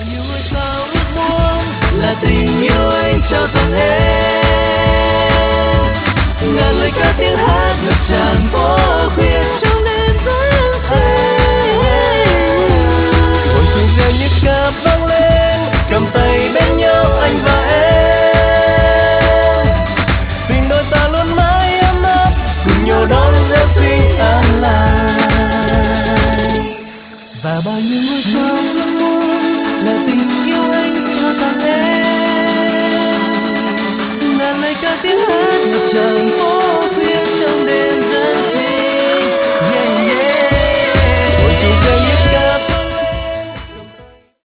nhiều ngôi sao ước muốn, là tình yêu anh trao dâng hết. Ngàn lời ca tiếng hát ngập tràn phố